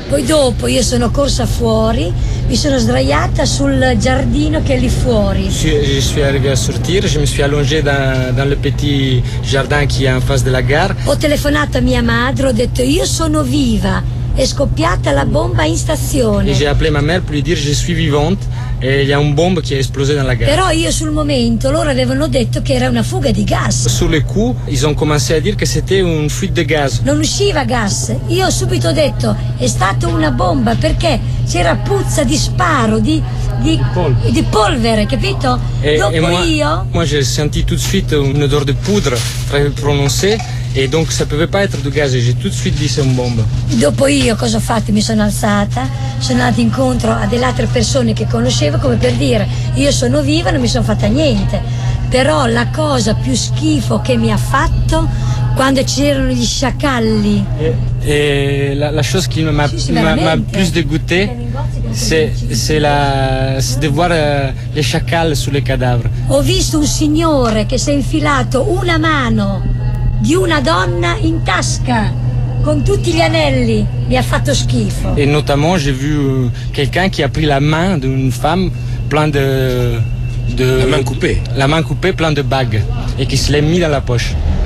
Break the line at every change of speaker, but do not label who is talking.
Poi dopo io sono corsa fuori, mi sono sdraiata sul giardino che è lì fuori.
Je suis arrivé à sortir, je me suis allongé dans le petit jardin qui est en face de la gare.
Ho telefonato a mia madre, ho detto io sono viva. È scoppiata la bomba in stazione.
Et j'ai appelé ma mère pour lui dire je suis vivante et il y a une bombe qui est explosée dans la gare.
Però io sul momento loro avevano detto che era una fuga di gas.
Sur le coup, ils ont commencé à dire que c'était une fuite de gaz.
Non usciva gas. Io ho subito detto è stata una bomba perché c'era puzza di sparo, di polvere, capito?
Moi j'ai senti tout de suite une odeur de poudre très prononcée. E donc ça pouvait pas être du gaz et j'ai tout de suite dit c'est une bombe.
Dopo io cosa ho fatto? Mi sono alzata, sono andata incontro a delle altre persone che conoscevo come per dire io sono viva, non mi sono fatta niente. Però la cosa più schifo che mi ha fatto quando c'erano gli sciacalli.
Et la chose qui m'a plus dégoûté, c'est de voir les chacals sous les cadavres.
Ho visto un signore che si è infilato una mano di una donna in tasca con tutti gli anelli, mi ha fatto schifo.
Et notamment j'ai vu quelqu'un qui a pris la main d'une femme plein de
la main coupée
plein de bagues et qui se l'est mis dans la poche.